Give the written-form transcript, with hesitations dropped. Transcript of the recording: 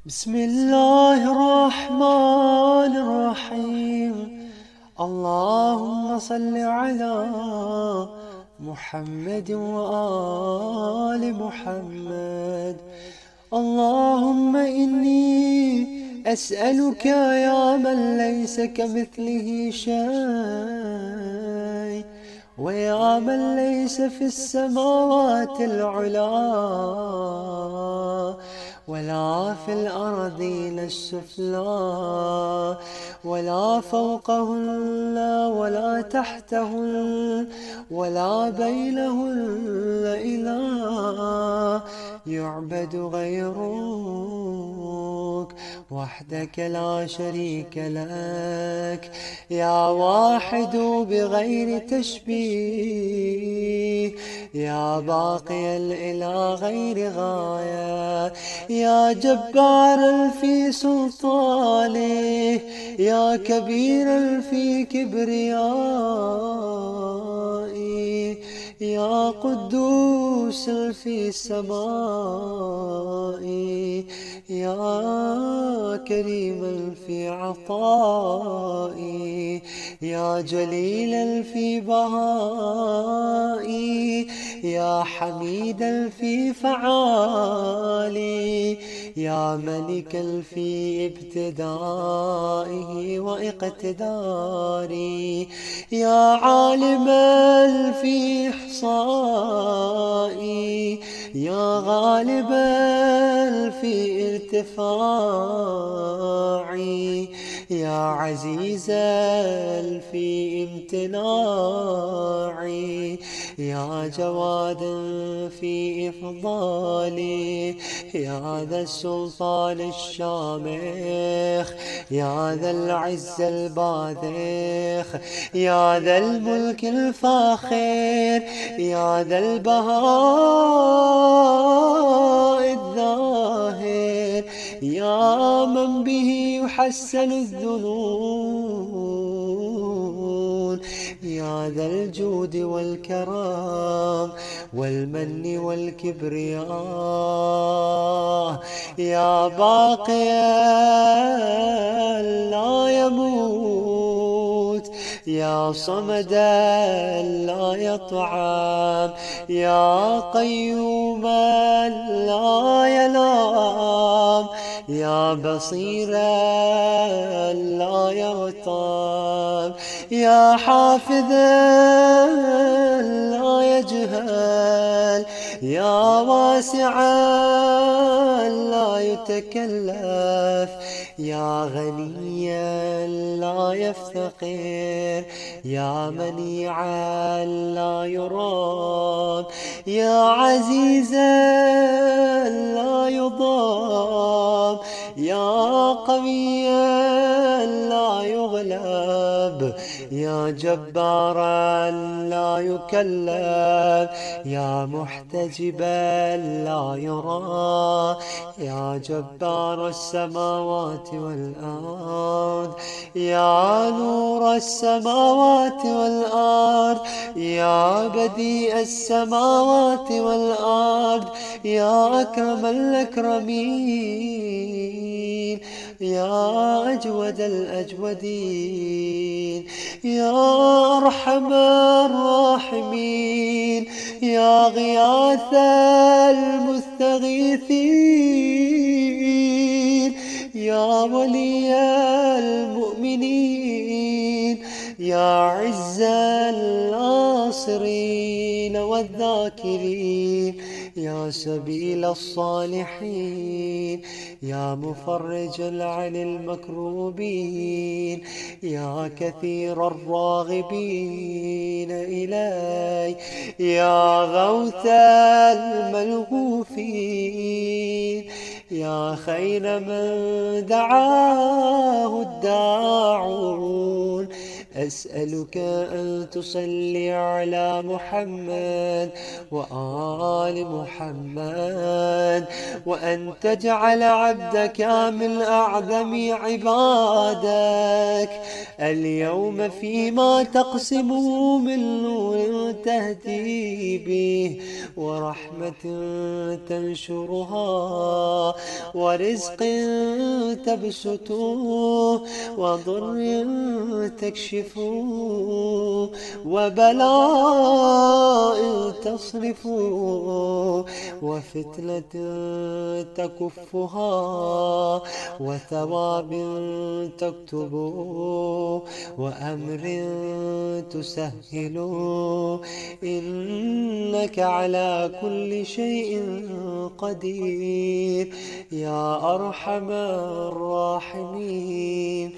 بسم الله الرحمن الرحيم. اللهم صل على محمد وآل محمد. اللهم إني أسألك يا من ليس كمثله شيء ويا من ليس في السماوات العلى ولا في الأرضين السفلى ولا فوقهن ولا تحتهن ولا بينهن إله يعبد غيرك وحدك لا شريك لك يا واحد بغير تشبيه يا باقي الإله غير غاية يا جبارا في سلطانه يا كبيرا في كبريائه يا قدوس في السماء يا كريما في عطائي يا جليلا في بهائي يا حميدا في فعالي يا ملكا في ابتدائه واقتداري يا عالما في إحصائي يا غالبا في ارتفاعي يا عزيزا في امتناعي يا جوادا في إفضالي يا ذا السلطان الشامخ يا ذا العز الباذخ يا ذا الملك الفاخر يا ذا البهاء الظاهر يا من به يحسن الذنون يا ذا الجود والكرم والمن والكبرياء يا باقيا لا يموت يا صمدا لا يطعم يا قيوما لا ينام يا بصيرا لا يغتاب يا حافظا لا يجهل يا واسعا لا يتكلف يا غنيا لا يفتقر يا منيعا لا يرام يا عزيزا لا يضام يا قويا لا يغلب يا جبارا لا يكلف يا محتجبا لا يرى يا جبار السماوات والأرض يا نور السماوات والأرض يا بديع السماوات والأرض يا أكرم الأكرمين يا أجود الأجودين يا أرحم الراحمين يا غياث المستغيثين يا ولي المؤمنين يا عز الناصرين والذاكرين يا سبيل الصالحين يا مفرجا عن المكروبين يا كثير الراغبين إلي يا غوث الملهوفين يا خير من دعاه الداعون أسألك أن تصلي على محمد وآل محمد، وأن تجعل عبدك من أعظم عبادك اليوم فيما تقسمه من نور تهدي به، ورحمة تنشرها، ورزق تبسطه، وضر تكشفه، وبلاء تصرفه، وفتنة تكفها، وثواب تكتبه، وأمر تسهله، إنك على كل شيء قدير يا أرحم الراحمين.